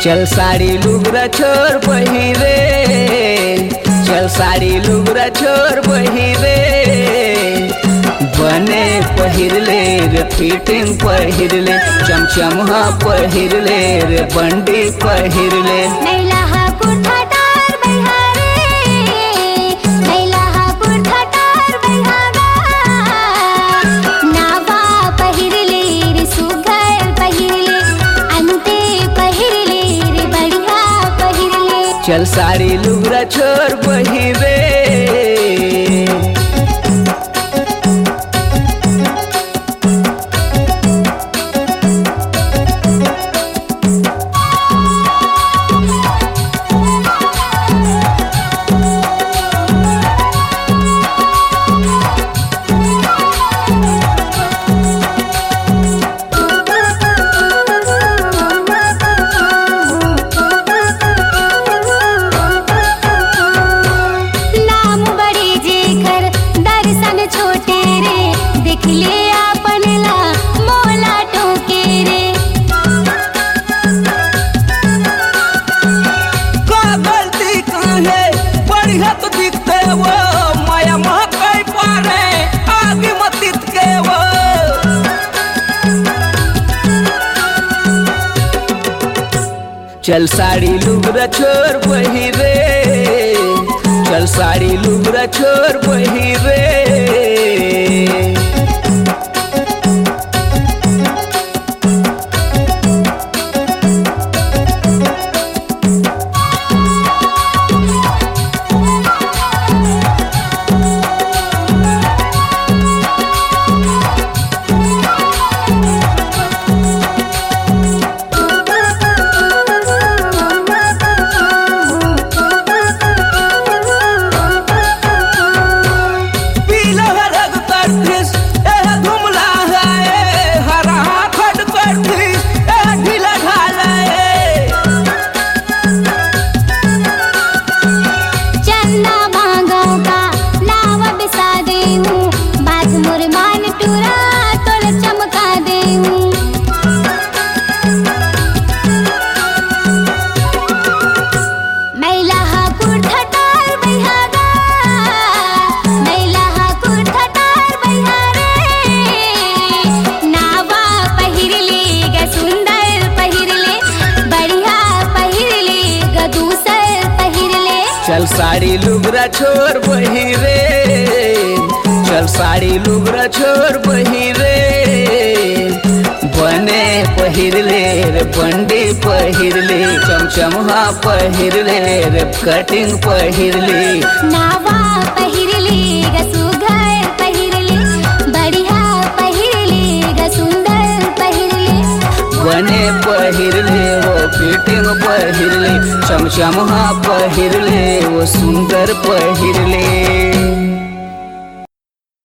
चल साड़ी लुगरा छोर पहिरे, चल साड़ी लुगरा छोर पहिरे, बने पहिरले रे फिटिंग पहिरले, चमचम हा पहिरले रे बंडी पहिरले। नैला हा कुर्ता तार बहारे, नैला हा कुर्ता तार बहागा, नावा पहिरले रे सुघर पहिरले, अंते पहिरले रे बढ़िया पहिरले। चल साड़ी लुगरा छोर पहिरे, चल साड़ी लुगरा छोर पहिरे, चल साड़ी लुगरा छोर पहिरे। चल साड़ी लुगरा छोर पहिरे, चल साड़ी लुगरा छोर पहिरे, बने पहिरले रे बंडी पहिरले, चमचम हा पहिरले रे कटिंग पहिरले, नावा पहिरले ग सुघर पहिरले, बढ़िया पहिरले ग सुंदर पहिरले। बने पहिरले वो फिटिंग पहिरले, चमचम हा पहिरले वो सुंदर पहिरले।